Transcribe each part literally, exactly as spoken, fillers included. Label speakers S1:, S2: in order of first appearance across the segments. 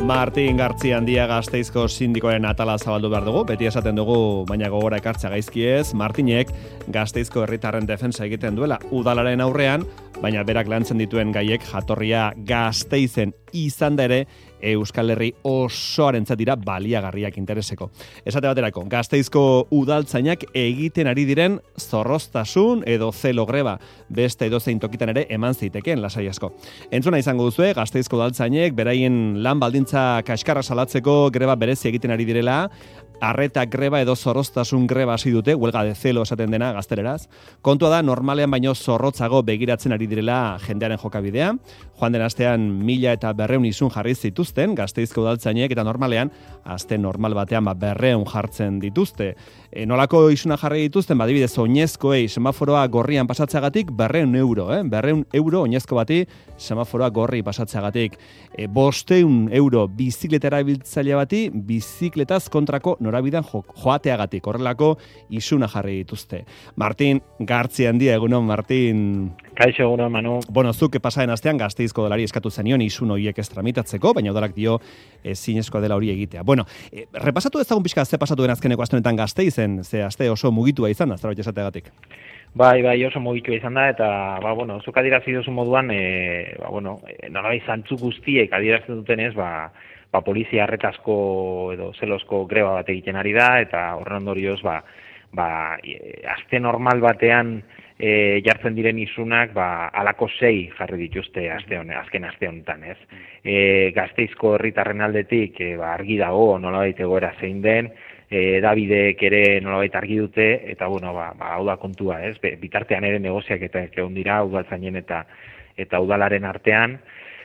S1: Martin Gartzia handia Gasteizko sindikoaren atala zabaldu behar dugu, beti esaten dugu, baina gogora ekartza gaizki ez, Martinek Gasteizko herritarren defensa egiten duela udalaren aurrean, baina berak lantzen dituen gaiek jatorria Gasteizen izan da ere, Euskal Herri osoarentzat dira baliagarriak intereseko. Esate baterako, Gasteizko udaltzainak egiten ari diren zorroztasun edo zelo greba, beste edozein tokitan ere eman zitekeen lasai asko. Entzuna izango duzue, Gasteizko udaltzainek beraien lan baldintza kaskarra salatzeko greba berezi egiten ari direla, arreta greba edo zorroztasun greba hasi dute, huelga de zelo esaten dena gazteleraz. Kontua da, normalean baino zorrotzago begiratzen ari direla jendearen jokabidea. Joan den astean mila eta berreun isun jarri zituzten, Gasteizko udaltzainek, eta normalean, aste normal batean ba, berreun jartzen dituzte. E, nolako isuna jarri dituzten, badibidez, oinezkoei semaforoa gorrian pasatzeagatik berreun euro, eh? berreun euro oinezko bati semaforoa gorri pasatzeagatik. E, bosteun euro bizikletara biltzaile bati, bizikletaz kontrako norabidean jo, joateagatik, horrelako isuna jarri dituzte. Martin Gartzia handia, egunon, Martin.
S2: Kaixo, egunon, Manu.
S1: Bueno, zuk pasaren astean Gasteizko udalari eskatu zenion isun horiek ez tramitatzeko, baina udalak dio ezinezkoa dela hori egitea. Bueno, e, repasatu ezagun pixka ze pasatu den azkeneko aste honetan Gasteizen, ze aste oso mugitua izan da, zerbait esateagatik.
S2: Bai, bai, oso mugitua izan da, eta, ba, bueno, zuk adierazi duzu moduan, e, ba, bueno, e, nolabait zantzu guztiek adierazten dutenez, ba, ba, polizia arretazko edo zelosko greba bat egiten ari da, eta horren ondorioz, ba, ba, e, aste normal batean e, jartzen diren isunak, ba, alako sei jarri dituzte aste hone, azken aste honetan, ez? E, Gasteizko herritarren aldetik, e, ba, argi dago, nolabait egoera zein den, E, Davidek ere nolabait argi dute, eta bueno, ba, ba, hau da kontua, ez? Be, bitartean ere negoziak eta egon dira udaltzainen eta eta udalaren artean,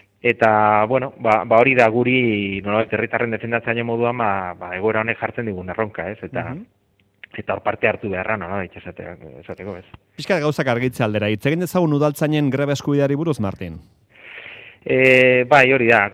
S2: eta bueno, ba, ba hori da guri nolabait herritarren defendatzaile moduan, ba, ba egoera honek jartzen digun erronka, ez? Eta uh-huh. eta hor parte hartu beharra, nolabait esateko, esateko, ez?
S1: Pixka gauzak argitze aldera, hitz egin dezagun udaltzainen greba eskubideari buruz, Martin?
S2: E, bai, hori da.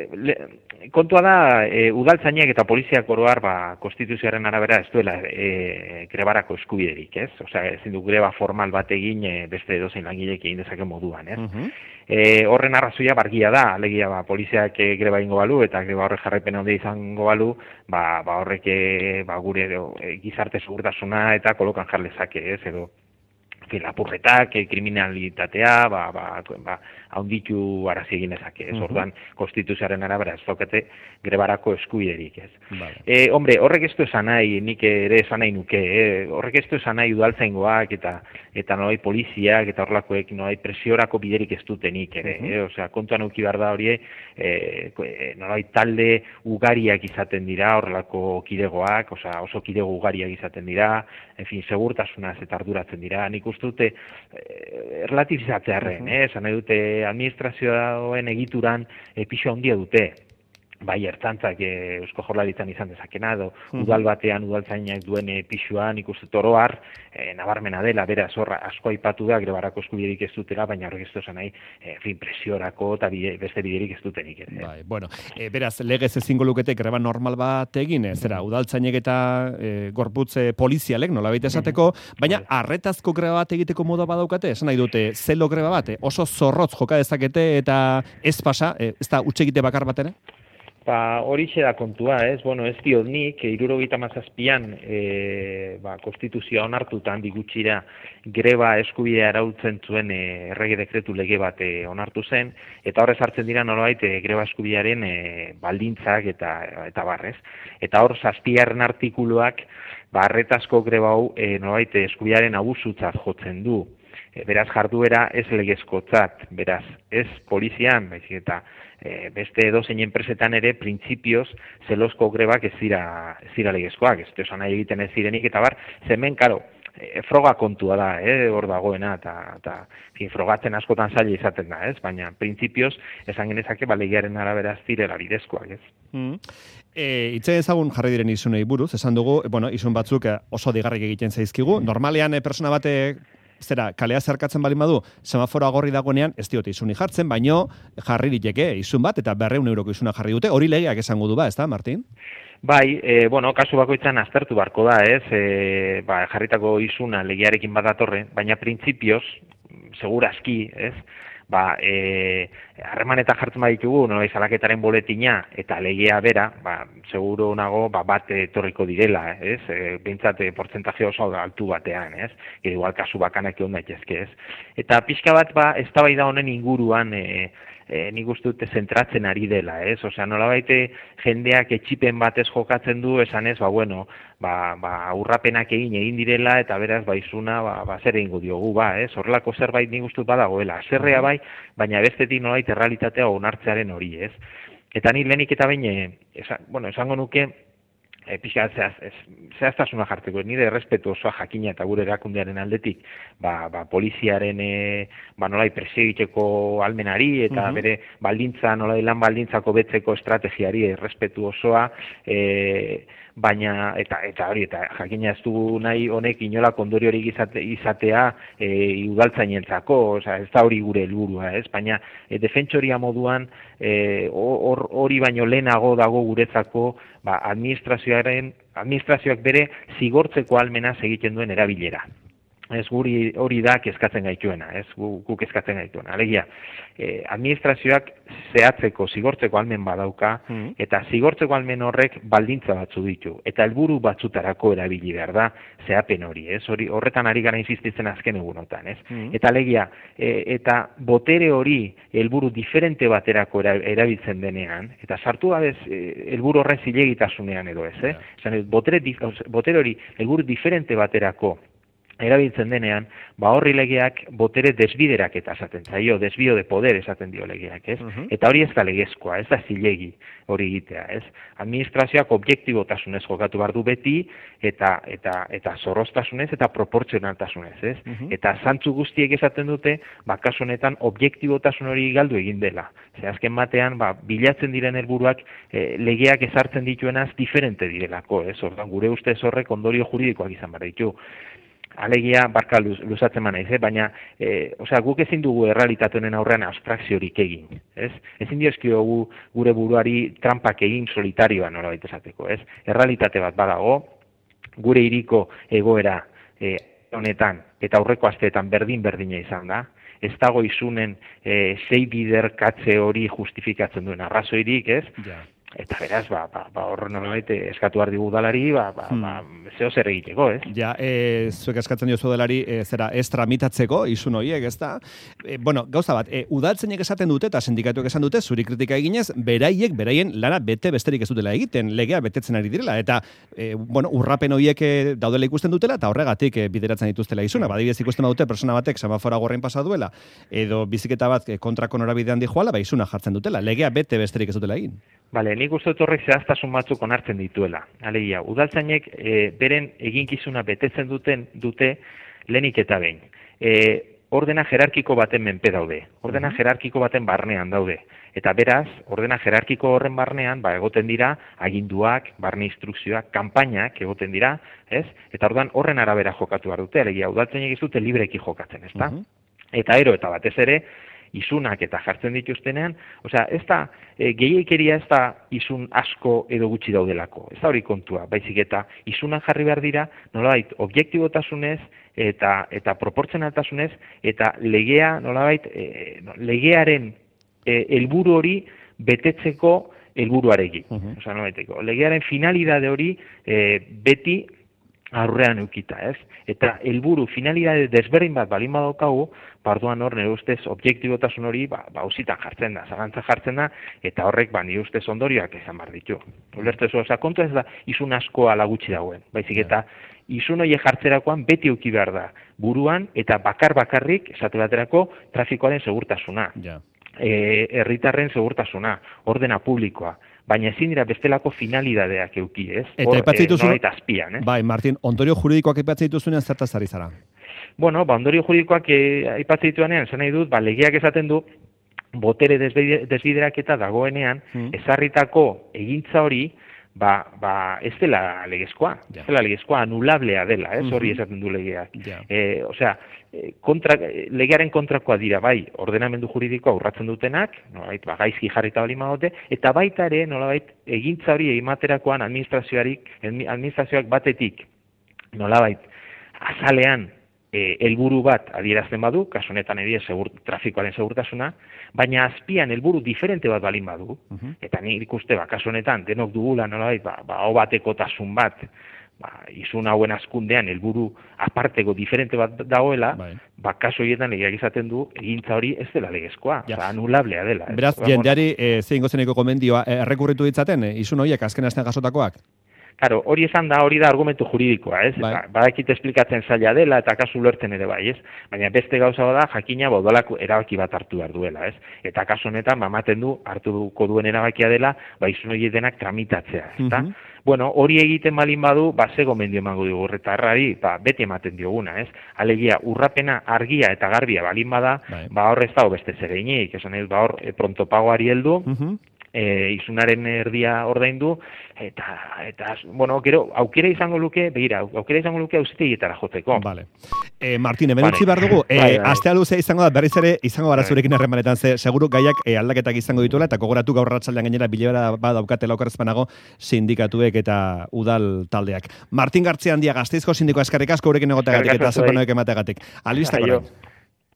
S2: Kontua da, e, udaltzainek eta poliziak oroar, ba, konstituzioaren arabera ez duela e, grebarako eskubiderik, ez? Osea, ezin du greba formal bat egin e, beste edozein langilek egin dezake moduan, ez? Uh-huh. E, horren arrazoia bargia da, alegia ba, poliziak e, greba ingo balu eta greba horrek jarraipen handia izango balu, ba, ba horrek e, ba, gure e, gizarte segurtasuna eta kolokan jarlezake, ez? Edo lapurretak, kriminalitatea, ba, ba, ba, haunditu arazi egin ezake, ez, orduan, konstituzioaren arabera ez daukate grebarako eskubiderik, ez. Vale. E, hombre, horrek ez du esan nahi, nik ere esan nahi nuke, eh? horrek ez du esan nahi udaltzaingoak eta eta nolai poliziak eta horlakoek nolai presiorako biderik ez dutenik ere, uh-huh. eh? Osea, kontuan eduki behar da hori, e, nolai talde ugariak izaten dira, horrelako kidegoak, osea, oso kidego ugariak izaten dira, en fin, segurtasunaz eta arduratzen dira, nik uste dute eh, relativizatzearren, uh-huh. eh? esan nahi dute administrazioen egituran e, pixo handia dute. Bai, ertzantzak e, Eusko Jaurlaritzan izan dezakena, edo uh-huh. udal batean udaltzainak duen e, pixuan ikuste toroar, e, nabarmena dela, beraz horra asko aipatu da, grebarako eskubiderik ez dutela, baina horrek ez dut nahi, e, fin, presiorako eta bide, beste biderik ez dutenik. Eh?
S1: Bai, bueno, e, beraz, legez ezingo lukete greba normal bat egin, ez zera, udaltzainek eta e, gorputze polizialek, nolabait esateko, uh-huh. baina arretazko greba bat egiteko moda badaukate, esan nahi dute, zelo greba bat, oso zorrotz joka dezakete eta ez pasa, e, ez da utxegite bakar bat ere?
S2: Ba, horixe da kontua, ez? Bueno, ez diot nik, hirurogeita hamazazpian e, ba, konstituzioa onartutan digutxira greba eskubidea arautzen zuen e, errege dekretu lege bat e, onartu zen, eta horrez hartzen dira nolabait e, greba eskubidearen e, baldintzak eta eta barrez. Eta hor zazpigarren artikuluak ba, arretazko greba hau e, nolabait eskubidearen abusutzat jotzen du. E, beraz jarduera ez legezkotzat, beraz ez polizian, baizik eta E, beste edozein enpresetan ere printzipioz zelosko grebak ez dira, ez dira legezkoak, ez esan nahi egiten ez zirenik, eta bar, zemen, karo, e, froga kontua da, eh, hor dagoena, eta, eta fin, frogatzen askotan zaila izaten da, ez, baina printzipioz esan genezake balegiaren arabera ez direla bidezkoak, ez. Mm.
S1: E, itze ezagun jarri diren isunei buruz, esan dugu, bueno, isun batzuk oso digarrik egiten zaizkigu, normalean e, persona bate zera, kalea zerkatzen balin badu, semaforoa gorri dagoenean, ez diote isuni jartzen, baino jarri diteke isun bat, eta berreun euroko isuna jarri dute, hori legeak esango du ba, ez da, Martin?
S2: Bai, e, bueno, kasu bakoitzan aztertu barko da, ez, e, ba, jarritako isuna legearekin badatorre, baina printzipioz, segurazki, ez, ba, e, harremanetan jartzen baditugu, no, salaketaren boletina eta legea bera, ba, seguro nago, ba, bat etorriko direla, ez? E, Bintzat, portzentaje oso altu batean, ez? E, igual kasu bakanak egon daitezke, ez? Eta pixka bat, ba, eztabaida honen inguruan, e, E, nik uste dute zentratzen ari dela, ez? Osea, nolabait jendeak etxipen batez jokatzen du, esan ez, ba, bueno, ba, ba, urrapenak egin egin direla, eta beraz, ba, izuna, ba, ba, zer egingo diogu, ba, ez? Horrelako zerbait nik uste dut badagoela, zerrea bai, baina bestetik nolabait errealitatea onartzearen hori, ez? Eta ni lehenik eta baina, esan, bueno, esango nuke, E, pixka zehaz, ez, zehaztasuna jartzeko, nire errespetu osoa jakina eta gure erakundearen aldetik, ba, ba, poliziaren e, ba, nolai presio egiteko almenari eta uh-huh. bere baldintza, nolai lan baldintzako betzeko estrategiari errespetu osoa, e, baina, eta eta hori, eta jakina ez du nahi honek inolako ondoriorik izate, izatea e, udaltzainentzako, osea, ez da hori gure helburua, ez? Baina e, defentsoria moduan hori e, baino lehenago dago guretzako ba, administrazioaren, administrazioak bere zigortzeko almenaz egiten duen erabilera. Ez guri hori da kezkatzen gaituena, ez gu, gu kezkatzen gaituena. Alegia, eh, administrazioak zehatzeko, zigortzeko almen badauka, mm. eta zigortzeko almen horrek baldintza batzu ditu. Eta helburu batzutarako erabili behar da zehapen hori, ez? Hori, horretan ari gara insistitzen azken egunotan, ez? Mm. Eta alegia, e, eta botere hori helburu diferente baterako erabiltzen denean, eta sartu gabez helburu horren zilegitasunean edo ez, eh? Yeah. Botere, botere hori helburu diferente baterako erabiltzen denean, ba horri legeak botere desbiderak eta esaten zaio, desbio de poder esaten dio legeak, ez? Uh-huh. Eta hori ez da legezkoa, ez da zilegi hori egitea, ez? Administrazioak objektibotasunez jokatu behar du beti, eta eta eta zorroztasunez eta proportzionaltasunez, ez? Uh-huh. Eta zantzu guztiek esaten dute, ba kasu honetan objektibotasun hori galdu egin dela. Ze azken batean, ba, bilatzen diren helburuak e, legeak ezartzen dituenaz diferente direlako, ez? Ordan gure ustez horrek ondorio juridikoak izan behar ditu. Alegia, barka luz, luzatzen manaiz, eh? Baina, e, osea, guk ezin dugu errealitateen aurrean abstrakziorik egin, ez? Ezin diozkiogu gure buruari trampak egin solitarioa nolabait esateko, ez? Errealitate bat badago, gure hiriko egoera e, honetan eta aurreko asteetan berdin-berdina izan da, ez dago isunen e, sei biderkatze hori justifikatzen duen arrazoirik, ez? Ja. Eta beraz, ba, ba, ba horren nolabait eskatu behar digu udalari, ba, ba, hmm. ba, zeo zer egiteko, ez?
S1: Ja, e, zuek eskatzen diozu udalari, e, zera, ez tramitatzeko, isun horiek, ez da? E, bueno, gauza bat, e, udaltzainek esaten dute, eta sindikatuek esan dute, zuri kritika eginez, beraiek, beraien lana bete besterik ez dutela egiten, legea betetzen ari direla, eta, e, bueno, urrapen horiek daudela ikusten dutela, eta horregatik e, bideratzen dituztela isuna, badibidez ikusten badute, persona batek semafora gorrein pasa duela, edo biziketa bat kontrako norabidean dijoala, ba isuna jartzen dutela, legea bete besterik ez dutela egin.
S2: Bale, nik uste dut horrek zehaztasun batzuk onartzen dituela. Alegia, udaltzainek e, beren eginkizuna betetzen duten dute lehenik eta behin. E, ordena jerarkiko baten menpe daude. Ordena uh-huh. jerarkiko baten barnean daude. Eta beraz, ordena jerarkiko horren barnean, ba, egoten dira aginduak, barne instrukzioak, kanpainak egoten dira, ez? Eta orduan horren arabera jokatu behar dute. Alegia, udaltzainek ez dute libreki jokatzen, ezta? Uh-huh. Eta ero eta batez ere, isunak eta jartzen dituztenean, osea, ez da, e, gehiekeria ez da isun asko edo gutxi daudelako, ez da hori kontua, baizik eta isunak jarri behar dira, nolabait, objektibotasunez eta eta proportzionaltasunez eta legea, nolabait, e, legearen helburu e, hori betetzeko helburuarekin. Uh-huh. Osea, nolabaiteko, legearen finalidade hori e, beti aurrean eukita, ez? Eta helburu finalidade desberdin bat balin badaukagu, parduan hor nire ustez objektibotasun hori ba, ba auzitan jartzen da, zagantza jartzen da, eta horrek ba nire ustez ondorioak izan behar ditu. Ulertu ez, oza, kontu ez da isun asko ala gutxi dagoen, baizik eta isun horiek jartzerakoan beti euki behar da, buruan eta bakar bakarrik, esate baterako, trafikoaren segurtasuna,
S1: ja.
S2: e, herritarren segurtasuna, ordena publikoa, baina ezin dira bestelako finalidadeak euki, ez?
S1: Eta aipatzen dituzu,
S2: eh, azpian, eh?
S1: Bai, Martin, ondorio juridikoak aipatzen dituzunean zertaz ari zara?
S2: Bueno, ba, ondorio juridikoak eh, aipatzen dituanean, esan nahi dut, ba, legeak esaten du, botere desbideraketa dagoenean, hmm. ezarritako egintza hori, ba, ba, ez dela legezkoa, ja. ez dela legezkoa, anulablea dela, ez, hori esaten du legeak. Ja. E, osea, kontra, legearen kontrakoa dira, bai, ordenamendu juridikoa urratzen dutenak, nolabait, ba, gaizki jarrita bali magote, eta baita ere, nolabait, egintza hori egimaterakoan administrazioarik, administrazioak batetik, nolabait, azalean, e, helburu bat adierazten badu, kasu honetan ere segur, trafikoaren segurtasuna, baina azpian helburu diferente bat balin badu, uh-huh. eta nik ikuste, ba, kasu honetan, denok dugula nolabait, ba, ba, hau batekotasun bat, ba, izun hauen askundean helburu aparteko diferente bat dagoela, bai. Ba, kaso horietan legeak izaten du, egintza hori ez dela legezkoa, ja. Oza, anulablea dela. Ez?
S1: Beraz, jendeari, e, zein gozeneko komendioa, errekurritu ditzaten, e, izun horiek azken astean jasotakoak?
S2: Claro, hori esan da, hori da argumentu juridikoa, ez? Bai. Ba, badakit esplikatzen zaila dela eta kasu ulertzen ere bai, ez? Baina beste gauza da, jakina bodolako erabaki bat hartu behar duela, ez? Eta kasu honetan, bamaten du, hartuko duen erabakia dela, ba, izun horiek denak tramitatzea, ez da? Uh-huh. Bueno, hori egiten balin badu, ba, ze gomendio emango dugu herritarrari, ba, beti ematen dioguna, ez? Alegia, urrapena argia eta garbia balin bada, bai. Ba, hor ez dago beste zereinik, esan ez, ba, hor, e, pronto pagoari heldu, uh-huh. E, izunaren erdia ordaindu eta eta bueno, gero aukera izango luke, begira, aukera izango luke auzitegietara joteko.
S1: Vale. Eh Martin, hemen utzi behar dugu. Eh bai, bai. Astea luze izango da berriz ere izango gara zurekin harremanetan ze seguru gaiak e, aldaketak izango dituela eta gogoratu gaur arratsaldean gainera bilera bat daukatela okerrezpanago sindikatuek eta udal taldeak. Martin Gartziandia Gasteizko sindikoa eskerrik asko gurekin egoteagatik eta zerpanoek emateagatik. Albiste